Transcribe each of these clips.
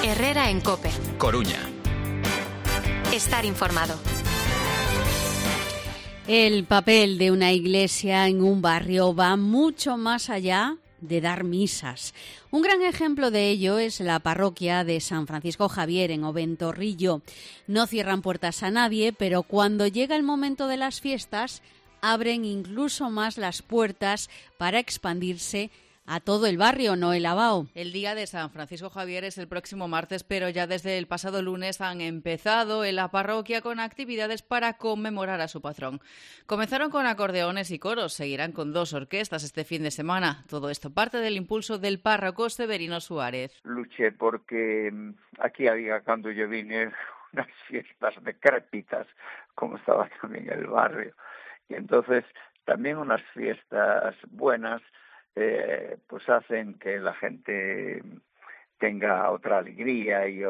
Herrera en COPE. Coruña. Estar informado. El papel de una iglesia en un barrio va mucho más allá de dar misas. Un gran ejemplo de ello es la parroquia de San Francisco Javier en Oventorrillo. No cierran puertas a nadie, pero cuando llega el momento de las fiestas, abren incluso más las puertas para expandirse a todo el barrio, ¿no, Elabao? El día de San Francisco Javier es el próximo martes, pero ya desde el pasado lunes han empezado en la parroquia con actividades para conmemorar a su patrón. Comenzaron con acordeones y coros, seguirán con 2 orquestas este fin de semana. Todo esto parte del impulso del párroco Severino Suárez. Luché porque aquí había, cuando yo vine, unas fiestas decrépitas, como estaba también el barrio. Y entonces también unas fiestas buenas pues hacen que la gente tenga otra alegría y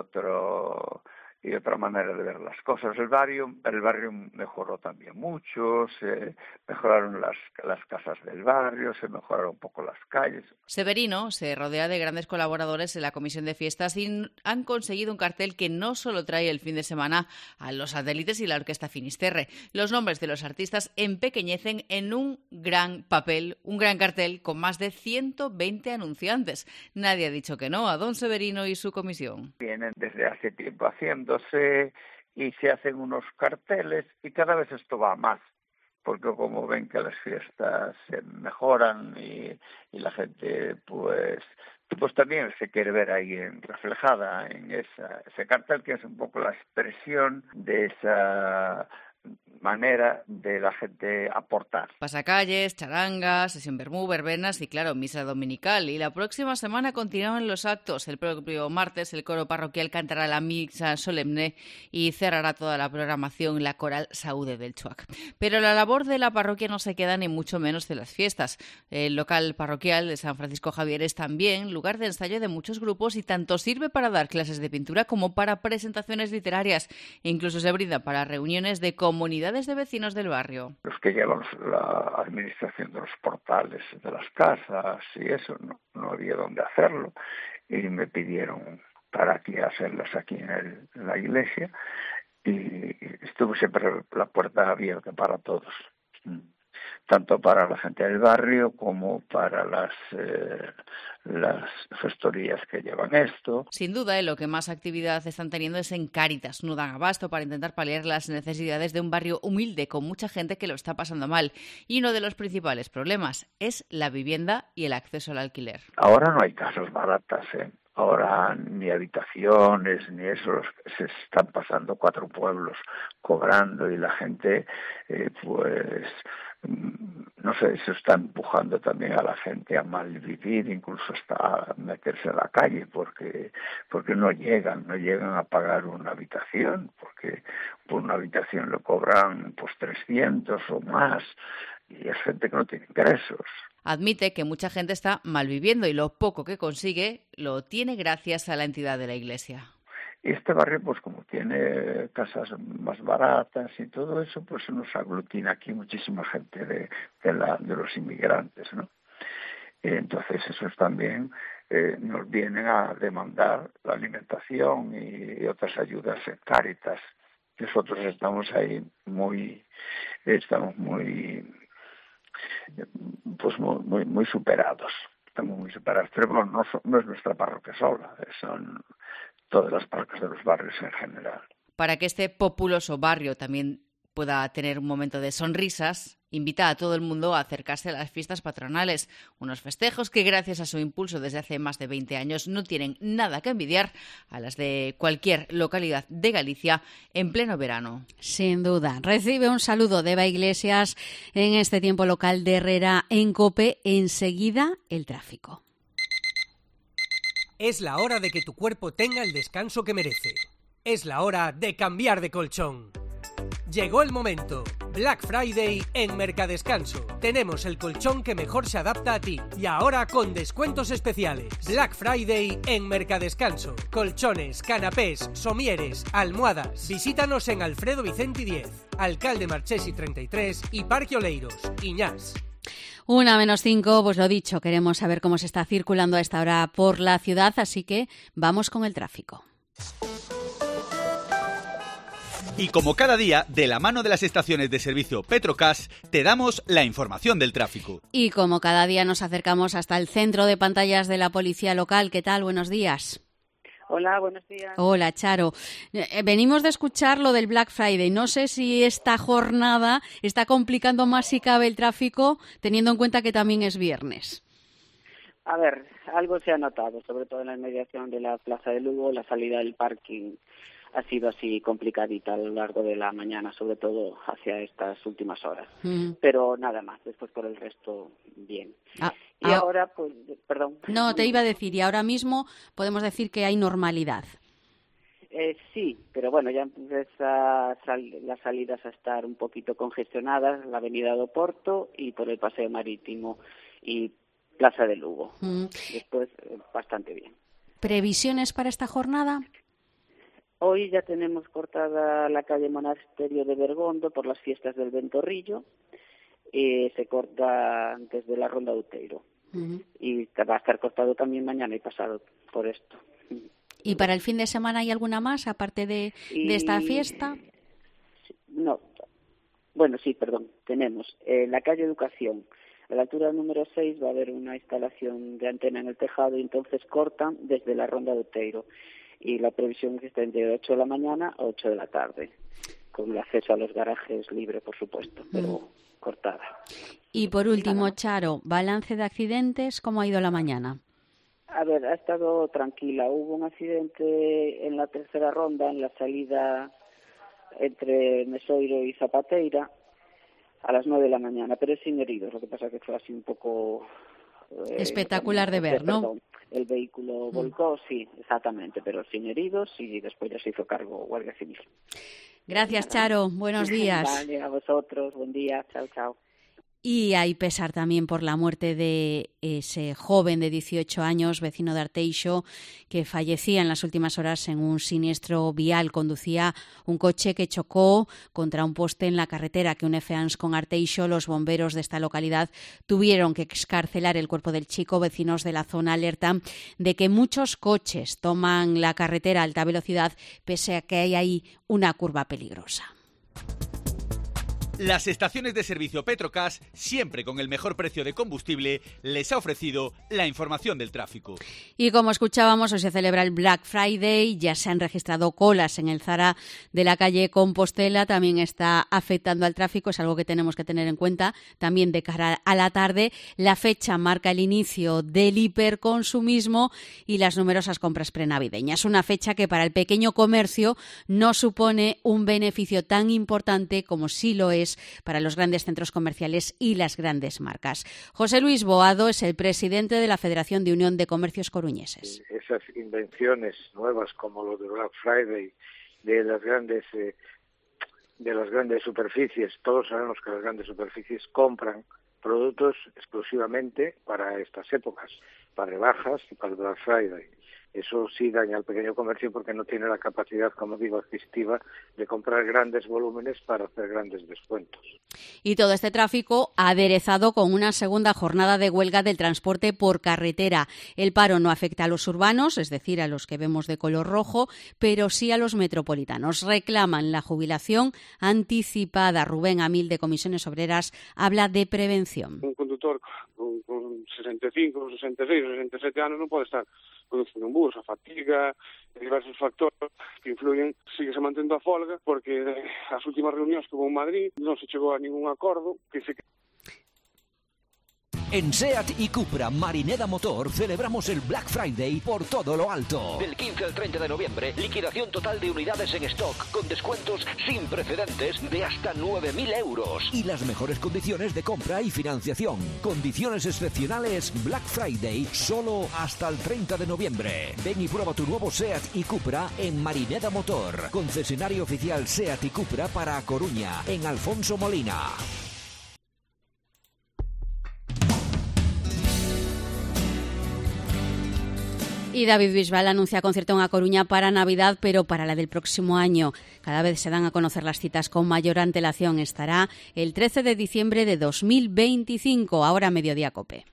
otra manera de ver las cosas. El barrio mejoró también mucho, se mejoraron las casas del barrio, se mejoraron un poco las calles. Severino se rodea de grandes colaboradores en la comisión de fiestas y han conseguido un cartel que no solo trae el fin de semana a los satélites y la orquesta Finisterre. Los nombres de los artistas empequeñecen en un gran papel, un gran cartel con más de 120 anunciantes. Nadie ha dicho que no a don Severino y su comisión. Vienen desde hace tiempo haciéndose y se hacen unos carteles y cada vez esto va más, porque como ven que las fiestas se mejoran y la gente pues también se quiere ver ahí reflejada en ese cartel, que es un poco la expresión de esa manera de la gente aportar. Pasacalles, charangas, sesión vermú, verbenas y, claro, misa dominical. Y la próxima semana continúan los actos. El propio martes el coro parroquial cantará la misa solemne y cerrará toda la programación la coral Saúde del Chuac. Pero la labor de la parroquia no se queda ni mucho menos de las fiestas. El local parroquial de San Francisco Javier es también lugar de ensayo de muchos grupos y tanto sirve para dar clases de pintura como para presentaciones literarias. Incluso se brinda para reuniones de comunidades de vecinos del barrio. Los que llevan la administración de los portales de las casas y eso, no había dónde hacerlo y me pidieron para hacerlas aquí en la iglesia y estuvo siempre la puerta abierta para todos, tanto para la gente del barrio como para las gestorías que llevan esto. Sin duda, lo que más actividad están teniendo es en Cáritas. No dan abasto para intentar paliar las necesidades de un barrio humilde con mucha gente que lo está pasando mal. Y uno de los principales problemas es la vivienda y el acceso al alquiler. Ahora no hay casas baratas, Ahora ni habitaciones, ni eso, se están pasando 4 pueblos cobrando y la gente, pues, no sé, se está empujando también a la gente a malvivir, incluso hasta a meterse en la calle, porque no llegan a pagar una habitación, porque por una habitación lo cobran pues 300 o más, y es gente que no tiene ingresos. Admite que mucha gente está malviviendo y lo poco que consigue lo tiene gracias a la entidad de la Iglesia. Y este barrio, pues como tiene casas más baratas y todo eso, pues nos aglutina aquí muchísima gente de los inmigrantes, ¿no? Entonces esos también nos vienen a demandar la alimentación y otras ayudas en Cáritas. Nosotros estamos ahí muy superados. Estamos muy superados. Pero bueno, no es nuestra parroquia sola, son todas las parroquias de los barrios en general. Para que este populoso barrio también pueda tener un momento de sonrisas, invita a todo el mundo a acercarse a las fiestas patronales, unos festejos que gracias a su impulso desde hace más de 20 años no tienen nada que envidiar a las de cualquier localidad de Galicia en pleno verano. Sin duda. Recibe un saludo de Eva Iglesias en este tiempo local de Herrera en COPE. Enseguida, el tráfico. Es la hora de que tu cuerpo tenga el descanso que merece. Es la hora de cambiar de colchón. Llegó el momento. Black Friday en Mercadescanso. Tenemos el colchón que mejor se adapta a ti. Y ahora con descuentos especiales. Black Friday en Mercadescanso. Colchones, canapés, somieres, almohadas. Visítanos en Alfredo Vicenti 10, Alcalde Marchesi 33 y Parque Oleiros, Iñás. 1:05, pues lo dicho, queremos saber cómo se está circulando a esta hora por la ciudad, así que vamos con el tráfico. Y como cada día, de la mano de las estaciones de servicio Petrocas, te damos la información del tráfico. Y como cada día nos acercamos hasta el centro de pantallas de la policía local. ¿Qué tal? Buenos días. Hola, buenos días. Hola, Charo. Venimos de escuchar lo del Black Friday. No sé si esta jornada está complicando más si cabe el tráfico, teniendo en cuenta que también es viernes. A ver, algo se ha notado, sobre todo en la inmediación de la Plaza de Lugo, la salida del parking ha sido así complicadita a lo largo de la mañana, sobre todo hacia estas últimas horas. Pero nada más, después por el resto, bien. Y ahora, pues, perdón. No, te iba a decir, y ahora mismo podemos decir que hay normalidad. Sí, pero bueno, ya empiezan las salidas a estar un poquito congestionadas, la avenida do Porto y por el Paseo Marítimo y Plaza de Lugo. Después, bastante bien. ¿Previsiones para esta jornada? Hoy ya tenemos cortada la calle Monasterio de Bergondo por las fiestas del Ventorrillo. Se corta desde la Ronda de Outeiro. Y va a estar cortado también mañana y pasado por esto. ¿Y para el fin de semana hay alguna más, aparte de esta fiesta? No. Bueno, sí, perdón. Tenemos la calle Educación. A la altura número 6 va a haber una instalación de antena en el tejado y entonces cortan desde la Ronda de Outeiro. Y la previsión es que estén de 8 de la mañana a 8 de la tarde, con el acceso a los garajes libre, por supuesto, pero cortada. Y por último, Charo, balance de accidentes, ¿cómo ha ido la mañana? A ver, ha estado tranquila. Hubo un accidente en la tercera ronda, en la salida entre Mesoiro y Zapateira, a las 9 de la mañana, pero sin heridos. Lo que pasa es que fue así un poco... espectacular de ver, ¿no? Perdón, el vehículo volcó, sí, exactamente, pero sin heridos y después ya se hizo cargo Guardia Civil. Gracias, Charo. Buenos días. Vale, a vosotros. Buen día. Chao, chao. Y hay pesar también por la muerte de ese joven de 18 años, vecino de Arteixo, que fallecía en las últimas horas en un siniestro vial. Conducía un coche que chocó contra un poste en la carretera que une Feans con Arteixo. Los bomberos de esta localidad tuvieron que excarcelar el cuerpo del chico. Vecinos de la zona alertan de que muchos coches toman la carretera a alta velocidad, pese a que hay ahí una curva peligrosa. Las estaciones de servicio Petrocas, siempre con el mejor precio de combustible, les ha ofrecido la información del tráfico. Y como escuchábamos, hoy se celebra el Black Friday, ya se han registrado colas en el Zara de la calle Compostela, también está afectando al tráfico, es algo que tenemos que tener en cuenta también de cara a la tarde. La fecha marca el inicio del hiperconsumismo y las numerosas compras prenavideñas, una fecha que para el pequeño comercio no supone un beneficio tan importante como sí lo es para los grandes centros comerciales y las grandes marcas. José Luis Boado es el presidente de la Federación de Unión de Comercios Coruñeses. Esas invenciones nuevas como lo de Black Friday, de las grandes superficies, todos sabemos que las grandes superficies compran productos exclusivamente para estas épocas, para rebajas y para el Black Friday. Eso sí daña al pequeño comercio porque no tiene la capacidad, como digo, adquisitiva de comprar grandes volúmenes para hacer grandes descuentos. Y todo este tráfico aderezado con una segunda jornada de huelga del transporte por carretera. El paro no afecta a los urbanos, es decir, a los que vemos de color rojo, pero sí a los metropolitanos. Reclaman la jubilación anticipada. Rubén Amil, de Comisiones Obreras, habla de prevención. Un conductor con 65, 66, 67 anos non pode estar conducindo un bus, a fatiga, diversos factores que influyen, sigue se mantendo a folga, porque as últimas reunións que hubo en Madrid non se chegou a ningún acordo que se... En SEAT y Cupra Marineda Motor celebramos el Black Friday por todo lo alto. Del 15 al 30 de noviembre, liquidación total de unidades en stock con descuentos sin precedentes de hasta 9.000 euros. Y las mejores condiciones de compra y financiación. Condiciones excepcionales Black Friday solo hasta el 30 de noviembre. Ven y prueba tu nuevo SEAT y Cupra en Marineda Motor. Concesionario oficial SEAT y Cupra para A Coruña, en Alfonso Molina. Y David Bisbal anuncia concierto en A Coruña para Navidad, pero para la del próximo año. Cada vez se dan a conocer las citas con mayor antelación. Estará el 13 de diciembre de 2025, ahora Mediodía COPE.